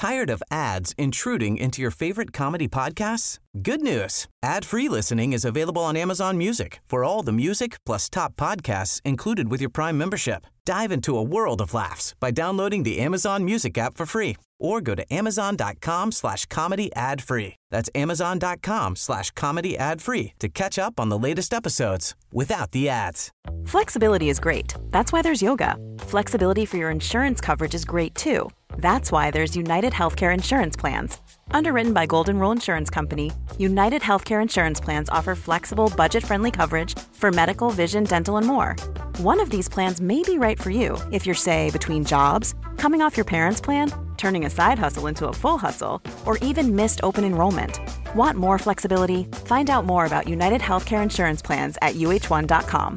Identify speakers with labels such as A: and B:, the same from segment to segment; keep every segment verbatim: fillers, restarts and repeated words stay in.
A: Tired of ads intruding into your favorite comedy podcasts? Good news. Ad-free listening is available on Amazon Music for all the music plus top podcasts included with your Prime membership. Dive into a world of laughs by downloading the Amazon Music app for free or go to amazon.com slash comedy ad free. That's amazon.com slash comedy ad free to catch up on the latest episodes without the ads.
B: Flexibility is great. That's why there's yoga. Flexibility for your insurance coverage is great too. That's why there's United Healthcare Insurance Plans. Underwritten by Golden Rule Insurance Company, United Healthcare Insurance Plans offer flexible, budget-friendly coverage for medical, vision, dental, and more. One of these plans may be right for you if you're, say, between jobs, coming off your parents' plan, turning a side hustle into a full hustle, or even missed open enrollment. Want more flexibility? Find out more about United Healthcare Insurance Plans at U H one dot com.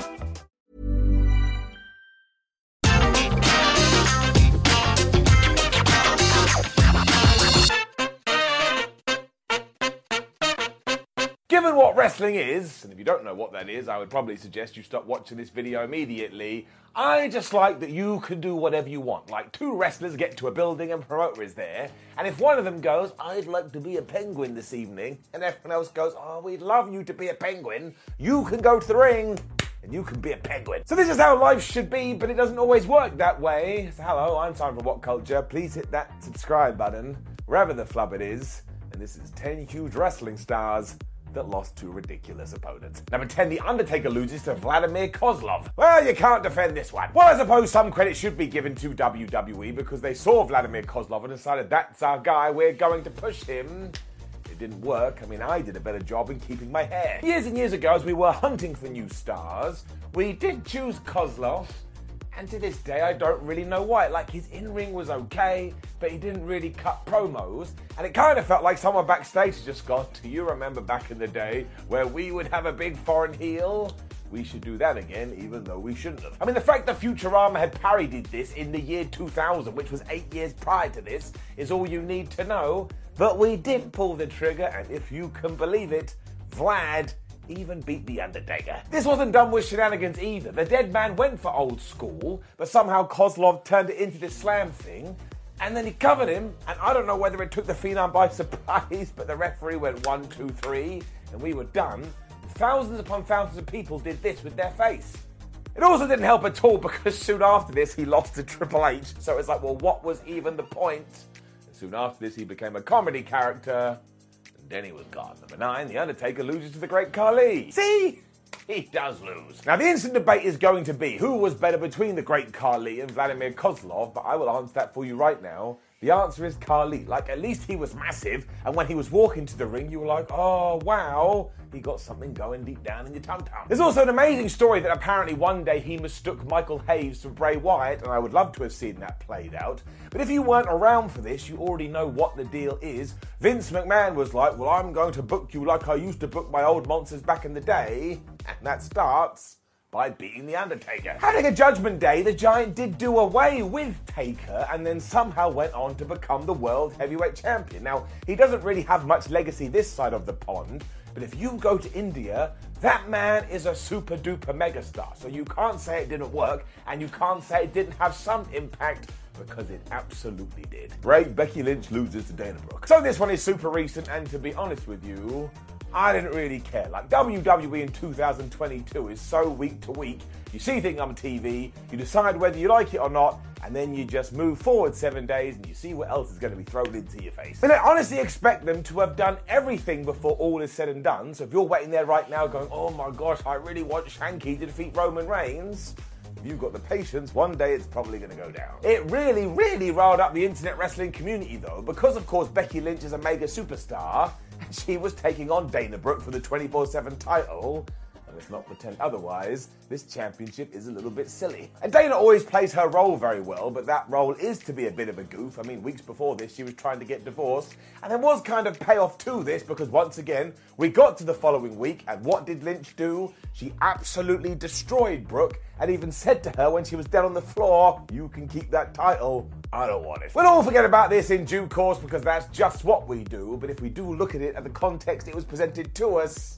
C: Given what wrestling is, and if you don't know what that is, I would probably suggest you stop watching this video immediately. I just like that you can do whatever you want. Like, two wrestlers get to a building and promoter is there, and if one of them goes, I'd like to be a penguin this evening, and everyone else goes, oh, we'd love you to be a penguin, you can go to the ring and you can be a penguin. So this is how life should be, but it doesn't always work that way. So hello, I'm Simon from What Culture. Please hit that subscribe button, wherever the flub it is. And this is ten huge wrestling stars that lost to ridiculous opponents. Number ten, The Undertaker loses to Vladimir Kozlov. Well, you can't defend this one. Well, I suppose some credit should be given to W W E because they saw Vladimir Kozlov and decided that's our guy, we're going to push him. It didn't work. I mean, I did a better job in keeping my hair. Years and years ago, as we were hunting for new stars, we did choose Kozlov. And to this day, I don't really know why. Like, his in-ring was okay, but he didn't really cut promos. And it kind of felt like someone backstage just gone, do you remember back in the day where we would have a big foreign heel? We should do that again, even though we shouldn't have. I mean, the fact that Futurama had parodied this in the year two thousand, which was eight years prior to this, is all you need to know. But we did pull the trigger, and if you can believe it, Vlad even beat The Undertaker. This wasn't done with shenanigans either. The dead man went for old school, but somehow Kozlov turned it into this slam thing, and then he covered him, and I don't know whether it took the Phenom by surprise, but the referee went one, two, three, and we were done. Thousands upon thousands of people did this with their face. It also didn't help at all because soon after this he lost to Triple H, so it's like, well, what was even the point? And soon after this he became a comedy character, then he was gone. Number nine, The Undertaker loses to the Great Khali. See? He does lose. Now, the instant debate is going to be who was better between the Great Khali and Vladimir Kozlov, but I will answer that for you right now. The answer is Khali. Like, at least he was massive, and when he was walking to the ring, you were like, oh, wow, he got something going deep down in your tum-tum. There's also an amazing story that apparently one day he mistook Michael Hayes for Bray Wyatt, and I would love to have seen that played out. But if you weren't around for this, you already know what the deal is. Vince McMahon was like, well, I'm going to book you like I used to book my old monsters back in the day, and that starts by beating The Undertaker. Having a Judgment Day, the Giant did do away with Taker and then somehow went on to become the World Heavyweight Champion. Now, he doesn't really have much legacy this side of the pond, but if you go to India, that man is a super duper megastar. So you can't say it didn't work, and you can't say it didn't have some impact, because it absolutely did. Great, Becky Lynch loses to Dana Brooke. So this one is super recent, and to be honest with you, I didn't really care. Like, W W E in two thousand twenty-two is so week to week. You see things on T V, you decide whether you like it or not, and then you just move forward seven days and you see what else is going to be thrown into your face. And I honestly expect them to have done everything before all is said and done. So if you're waiting there right now going, oh my gosh, I really want Shanky to defeat Roman Reigns, if you've got the patience, one day it's probably going to go down. It really, really riled up the internet wrestling community though, because of course Becky Lynch is a mega superstar, and she was taking on Dana Brooke for the twenty-four seven title. Let's not pretend otherwise. This championship is a little bit silly. And Dana always plays her role very well, but that role is to be a bit of a goof. I mean, weeks before this, she was trying to get divorced, and there was kind of payoff to this, because once again, we got to the following week, and what did Lynch do? She absolutely destroyed Brooke, and even said to her when she was dead on the floor, you can keep that title, I don't want it. We'll all forget about this in due course, because that's just what we do, but if we do look at it at the context it was presented to us,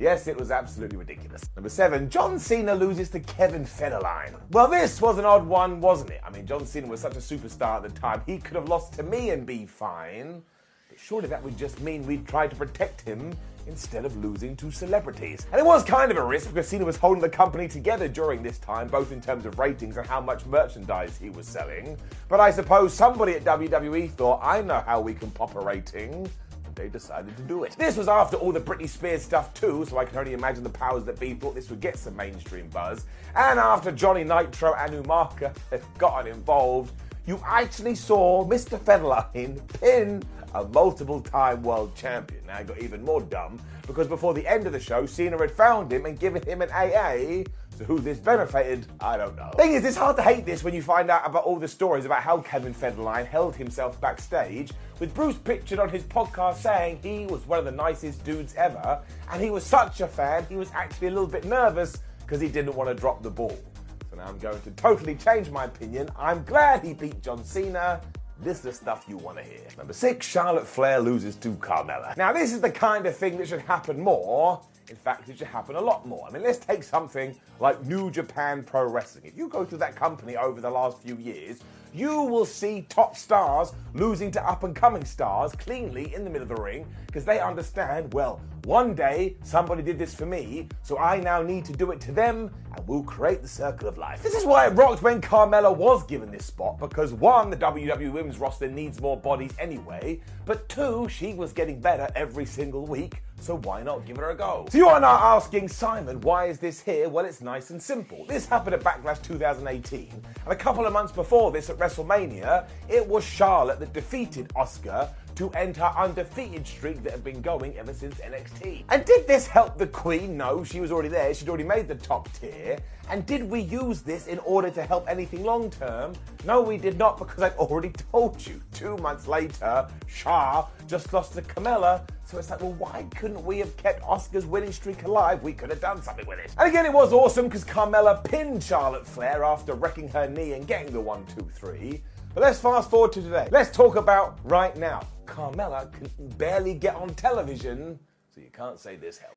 C: Yes, it was absolutely ridiculous. Number seven, John Cena loses to Kevin Federline. Well, this was an odd one, wasn't it? I mean, John Cena was such a superstar at the time, he could have lost to me and be fine. But surely that would just mean we'd try to protect him instead of losing to celebrities. And it was kind of a risk because Cena was holding the company together during this time, both in terms of ratings and how much merchandise he was selling. But I suppose somebody at W W E thought, I know how we can pop a rating. They decided to do it. This was after all the Britney Spears stuff too, so I can only imagine the powers that be thought this would get some mainstream buzz. And after Johnny Nitro and Umaga had gotten involved, you actually saw Mister Federline pin a multiple-time world champion. Now it got even more dumb, because before the end of the show, Cena had found him and given him an A A, so who this benefited, I don't know. Thing is, it's hard to hate this when you find out about all the stories about how Kevin Federline held himself backstage, with Bruce Pritchard on his podcast saying he was one of the nicest dudes ever, and he was such a fan, he was actually a little bit nervous because he didn't want to drop the ball. So now I'm going to totally change my opinion. I'm glad he beat John Cena. This is the stuff you want to hear. Number six, Charlotte Flair loses to Carmella. Now, this is the kind of thing that should happen more. In fact, it should happen a lot more. I mean, let's take something like New Japan Pro Wrestling. If you go through that company over the last few years, you will see top stars losing to up-and-coming stars cleanly in the middle of the ring because they understand, well, one day somebody did this for me, so I now need to do it to them and we'll create the circle of life. This is why it rocked when Carmella was given this spot because one, the W W E Women's roster needs more bodies anyway, but two, she was getting better every single week, so why not give her a go? So you are now asking, Simon, why is this here? Well, it's nice and simple. This happened at Backlash two thousand eighteen, and a couple of months before this at WrestleMania, it was Charlotte that defeated Asuka to end her undefeated streak that had been going ever since N X T. And did this help the Queen? No, she was already there. She'd already made the top tier. And did we use this in order to help anything long term? No, we did not, because I've already told you. Two months later, Shah just lost to Carmella. So it's like, well, why couldn't we have kept Asuka's winning streak alive? We could have done something with it. And again, it was awesome because Carmella pinned Charlotte Flair after wrecking her knee and getting the one, two, three. But let's fast forward to today. Let's talk about right now. Carmella can barely get on television, so you can't say this helped.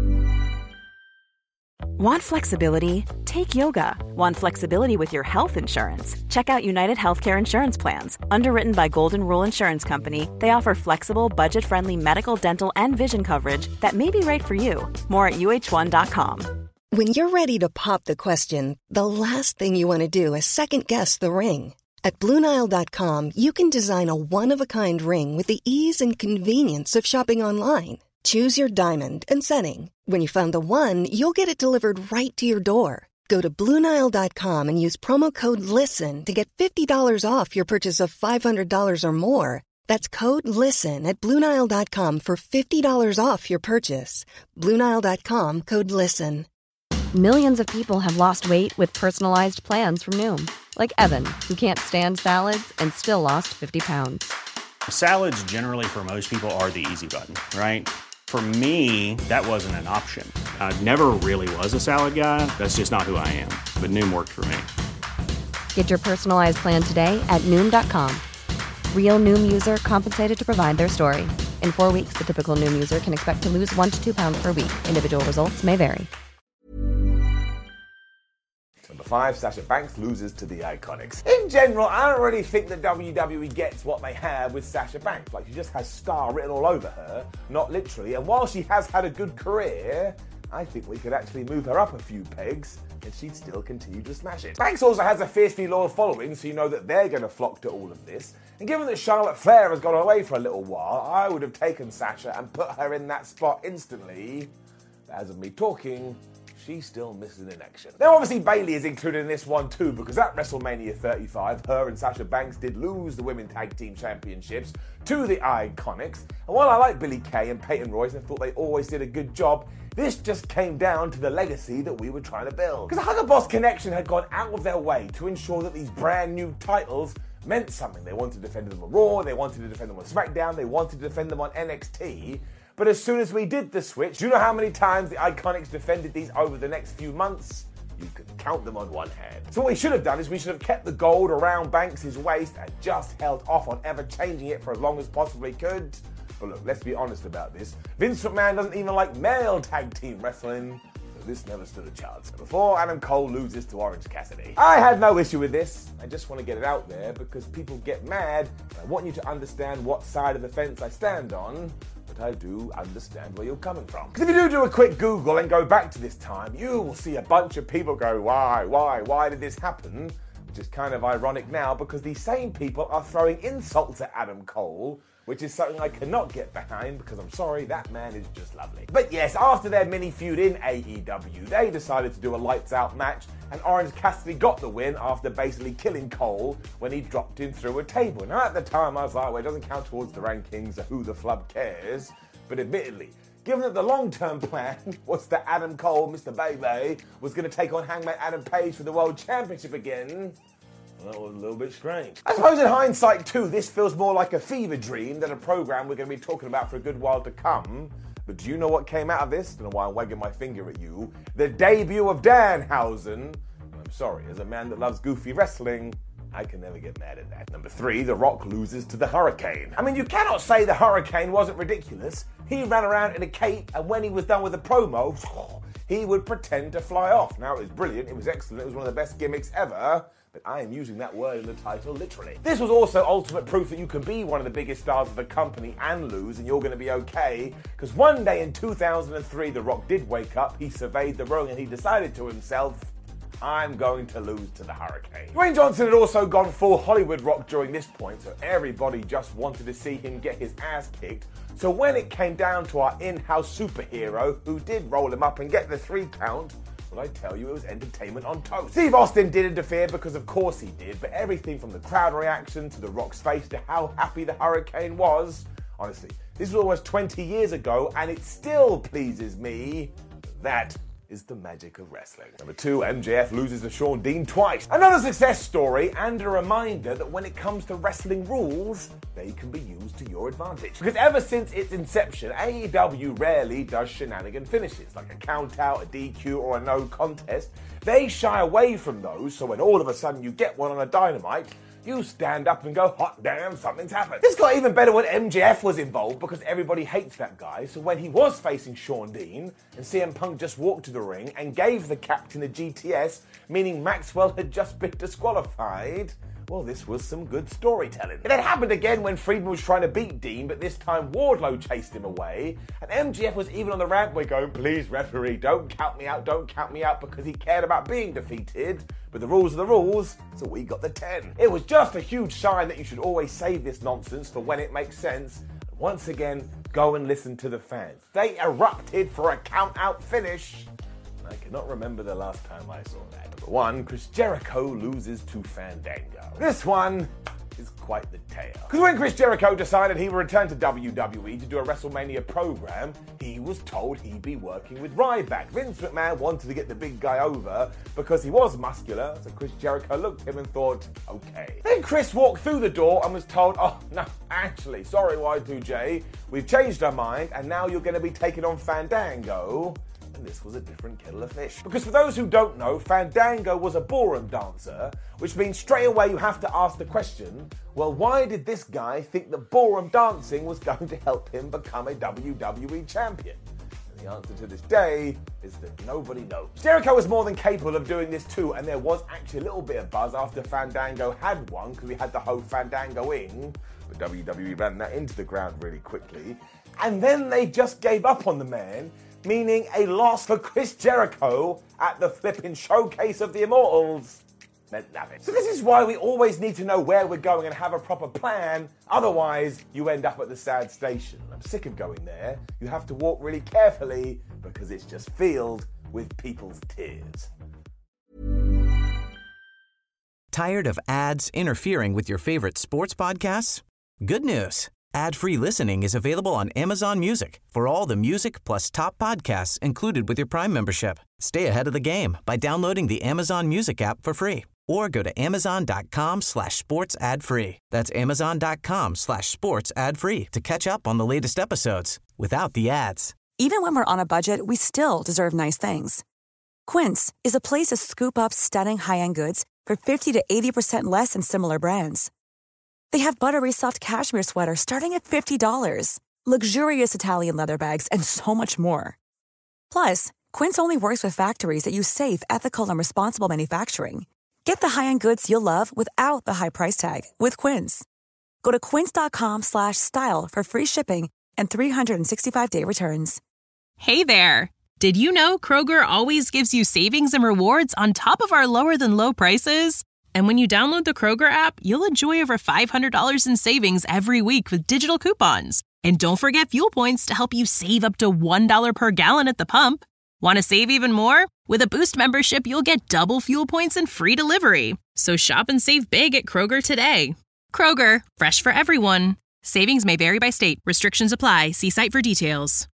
B: Want flexibility? Take yoga. Want flexibility with your health insurance? Check out United Healthcare Insurance Plans. Underwritten by Golden Rule Insurance Company, they offer flexible, budget-friendly medical, dental, and vision coverage that may be right for you. More at U H one dot com.
D: When you're ready to pop the question, the last thing you want to do is second-guess the ring. At Blue Nile dot com, you can design a one-of-a-kind ring with the ease and convenience of shopping online. Choose your diamond and setting. When you find the one, you'll get it delivered right to your door. Go to Blue Nile dot com and use promo code LISTEN to get fifty dollars off your purchase of five hundred dollars or more. That's code LISTEN at Blue Nile dot com for fifty dollars off your purchase. Blue Nile dot com, code LISTEN.
E: Millions of people have lost weight with personalized plans from Noom. Like Evan, who can't stand salads and still lost fifty pounds.
F: Salads generally for most people are the easy button, right? For me, that wasn't an option. I never really was a salad guy. That's just not who I am. But Noom worked for me.
E: Get your personalized plan today at Noom dot com. Real Noom user compensated to provide their story. In four weeks, the typical Noom user can expect to lose one to two pounds per week. Individual results may vary.
C: Number five, Sasha Banks loses to the Iconics. In general, I don't really think that W W E gets what they have with Sasha Banks. Like, she just has star written all over her, not literally. And while she has had a good career, I think we could actually move her up a few pegs and she'd still continue to smash it. Banks also has a fiercely loyal following, so you know that they're going to flock to all of this. And given that Charlotte Flair has gone away for a little while, I would have taken Sasha and put her in that spot instantly. But as of me talking, she's still missing in action. Now, obviously, Bayley is included in this one too, because at WrestleMania thirty-five, her and Sasha Banks did lose the Women's Tag Team Championships to the Iconics. And while I like Billie Kay and Peyton Royce and thought they always did a good job, this just came down to the legacy that we were trying to build. Because the Hugger Boss Connection had gone out of their way to ensure that these brand new titles meant something. They wanted to defend them on Raw, they wanted to defend them on SmackDown, they wanted to defend them on N X T. But as soon as we did the switch, do you know how many times the Iconics defended these over the next few months? You can count them on one hand. So what we should have done is we should have kept the gold around Banks' waist and just held off on ever changing it for as long as possibly could. But look, let's be honest about this. Vince McMahon doesn't even like male tag team wrestling, so this never stood a chance. Before Adam Cole loses to Orange Cassidy. I had no issue with this. I just want to get it out there because people get mad. And I want you to understand what side of the fence I stand on. But I do understand where you're coming from. Because if you do do a quick Google and go back to this time, you will see a bunch of people go, why, why, why did this happen? Which is kind of ironic now because these same people are throwing insults at Adam Cole, which is something I cannot get behind because I'm sorry, that man is just lovely. But yes, after their mini feud in A E W, they decided to do a lights out match and Orange Cassidy got the win after basically killing Cole when he dropped him through a table. Now at the time I was like, well, it doesn't count towards the rankings, so who the flub cares? But admittedly, given that the long-term plan was that Adam Cole, Mister Baby, was going to take on Hangman Adam Page for the World Championship again, well, that was a little bit strange. I suppose in hindsight too, this feels more like a fever dream than a program we're going to be talking about for a good while to come. But do you know what came out of this? Don't know why I'm wagging my finger at you. The debut of Danhausen. I'm sorry, as a man that loves goofy wrestling, I can never get mad at that. Number three, The Rock loses to the Hurricane. I mean, you cannot say the Hurricane wasn't ridiculous. He ran around in a cape, and when he was done with the promo, he would pretend to fly off. Now, it was brilliant, it was excellent, it was one of the best gimmicks ever, but I am using that word in the title literally. This was also ultimate proof that you can be one of the biggest stars of the company and lose, and you're going to be okay, because one day in two thousand three, The Rock did wake up, he surveyed the ring, and he decided to himself, I'm going to lose to the Hurricane. Dwayne Johnson had also gone full Hollywood Rock during this point, so everybody just wanted to see him get his ass kicked. So when it came down to our in-house superhero, who did roll him up and get the three count, well, I tell you, it was entertainment on toast. Steve Austin did interfere because of course he did, but everything from the crowd reaction to The Rock's face to how happy the Hurricane was, honestly, this was almost twenty years ago and it still pleases me. That is the magic of wrestling. Number two, M J F loses to Shawn Dean twice. Another success story and a reminder that when it comes to wrestling rules, they can be used to your advantage. Because ever since its inception, A E W rarely does shenanigan finishes, like a count out, a D Q, or a no contest. They shy away from those, so when all of a sudden you get one on a Dynamite, you stand up and go, hot damn, something's happened. This got even better when M J F was involved because everybody hates that guy. So when he was facing Shawn Dean and C M Punk just walked to the ring and gave the captain a G T S, meaning Maxwell had just been disqualified, well, this was some good storytelling. It had happened again when Friedman was trying to beat Dean, but this time Wardlow chased him away, and M J F was even on the rampway going, please referee, don't count me out, don't count me out, because he cared about being defeated. But the rules are the rules, so we got the ten. It was just a huge sign that you should always save this nonsense for when it makes sense. And once again, go and listen to the fans. They erupted for a count-out finish. I cannot remember the last time I saw that. Number one, Chris Jericho loses to Fandango. This one is quite the tale. Because when Chris Jericho decided he would return to W W E to do a WrestleMania program, he was told he'd be working with Ryback. Vince McMahon wanted to get the big guy over because he was muscular, so Chris Jericho looked at him and thought, okay. Then Chris walked through the door and was told, oh, no, actually, sorry Y two J, we've changed our mind and now you're going to be taking on Fandango. And this was a different kettle of fish. Because for those who don't know, Fandango was a ballroom dancer, which means straight away you have to ask the question, well, why did this guy think that ballroom dancing was going to help him become a W W E champion? And the answer to this day is that nobody knows. Jericho was more than capable of doing this too, and there was actually a little bit of buzz after Fandango had won, because we had the whole Fandango in, but W W E ran that into the ground really quickly. And then they just gave up on the man, meaning a loss for Chris Jericho at the flipping Showcase of the Immortals meant nothing. So this is why we always need to know where we're going and have a proper plan, otherwise you end up at the sad station. I'm sick of going there. You have to walk really carefully because it's just filled with people's tears.
A: Tired of ads interfering with your favorite sports podcasts? Good news. Ad-free listening is available on Amazon Music for all the music plus top podcasts included with your Prime membership. Stay ahead of the game by downloading the Amazon Music app for free or go to amazon.com slash sports ad free. That's amazon.com slash sports ad free to catch up on the latest episodes without the ads.
G: Even when we're on a budget, we still deserve nice things. Quince is a place to scoop up stunning high-end goods for fifty to eighty percent less than similar brands. They have buttery soft cashmere sweaters starting at fifty dollars, luxurious Italian leather bags, and so much more. Plus, Quince only works with factories that use safe, ethical, and responsible manufacturing. Get the high-end goods you'll love without the high price tag with Quince. Go to quince.com slash style for free shipping and three sixty-five day returns.
H: Hey there! Did you know Kroger always gives you savings and rewards on top of our lower-than-low prices? And when you download the Kroger app, you'll enjoy over five hundred dollars in savings every week with digital coupons. And don't forget fuel points to help you save up to one dollar per gallon at the pump. Want to save even more? With a Boost membership, you'll get double fuel points and free delivery. So shop and save big at Kroger today. Kroger, fresh for everyone. Savings may vary by state. Restrictions apply. See site for details.